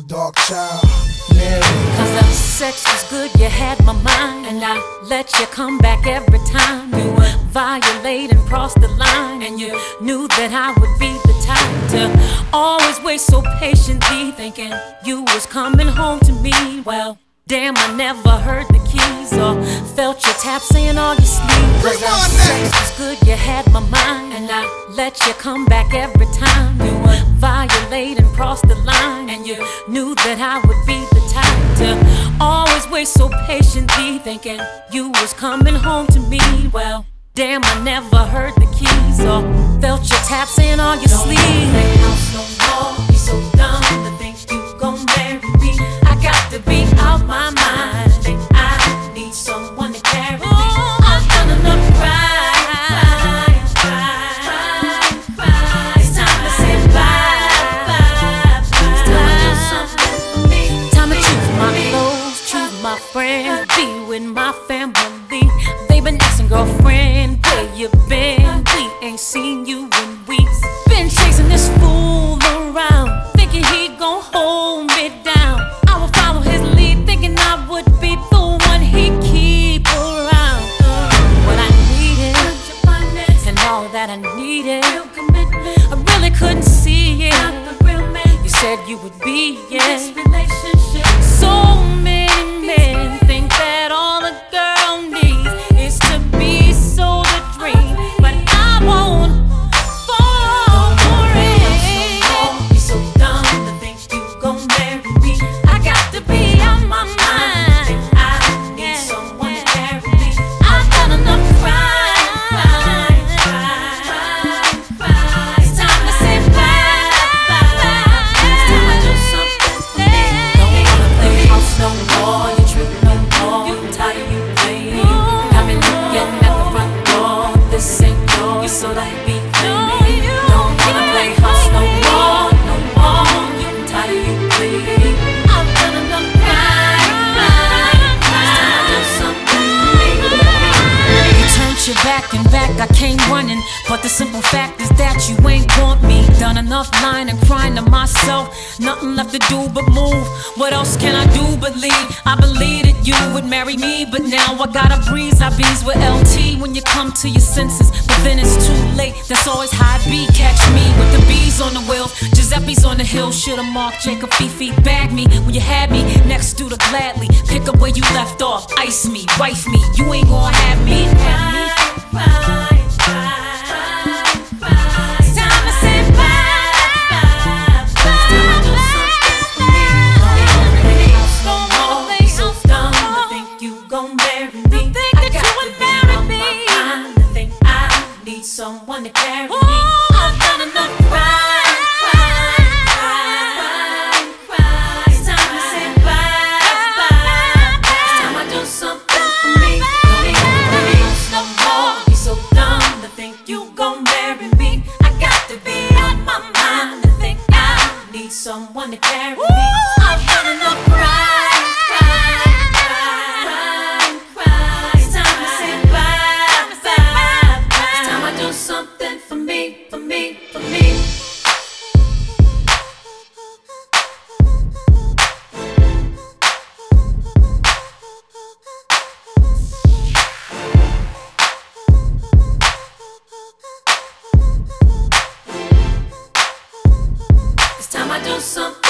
Dark Child, Mary. Cause the sex was good, you had my mind, and I let you come back every time. You would violate and cross the line, and you knew that I would be the type to always wait so patiently, thinking you was coming home to me. Well, damn, I never heard the keys or felt your tap saying all your sleep. Cause the sex was good, you had my mind, and I let you come back every time. You would violate and cross the line, and you knew that I would be the type to always wait so patiently, thinking you was coming home to me. Well, damn, I never heard the keys or felt your tap saying all your sleep. Don't play house no more, be so dumb to think you gon' marry me. I got to be out my mind, think I need someone to carry me. I've done enough crying. It's time to say bye. It's time to do something for me. Time to choose my clothes, choose my friends, be with my family. They been asking, girlfriend, where you been? We ain't seen you in weeks. Been chasing this fool around, thinking he gon' hold me down. I would follow his lead, thinking I would be the one he keep around. What I needed, and all that I needed, I really couldn't see it. You said you would be it. So many men think that all a girl needs is to be sold a dream, but I won't fall for it. Be so dumb to think you gon' marry me. I got to be on my mind. Think I need someone to carry me. I've done enough crying. It's time to say bye. It's time to do something for me. Don't wanna play house no more. You trick no more. You tired of you playing. Got me looking at the front door. This ain't yours, so don't be claiming. Don't wanna play house no more, no more. You tired of you playing. I've done enough crying. It's time to do something for me. You turned your back and back, I came running, but the simple fact is that you ain't want me. Done enough lying and crying to myself, nothing left to do but move. What else can I do but leave? I believe that you would marry me, but now I gotta breeze. I bees with LT when you come to your senses, but then it's too late. That's always how it be. Catch me with the bees on the wheels, Giuseppe's on the hill. Should've marked Jacob Fifi, bag me when you had me next to the gladly. Pick up where you left off, ice me, wife me. You ain't gonna have me. It's time to say bye. It's time to do something for me. Don't wanna play so dumb to think you gon' marry me. I got to be on my mind to think I need someone to carry me. I've done enough crying. It's time to say bye. It's time I do something for me. Don't wanna play no more. Be so dumb to think you gon' marry me. I got to be on my mind to think I need someone to carry me. I've done enough crying. It's time to say bye. It's time I do something for me, for me, for me. It's time I do something.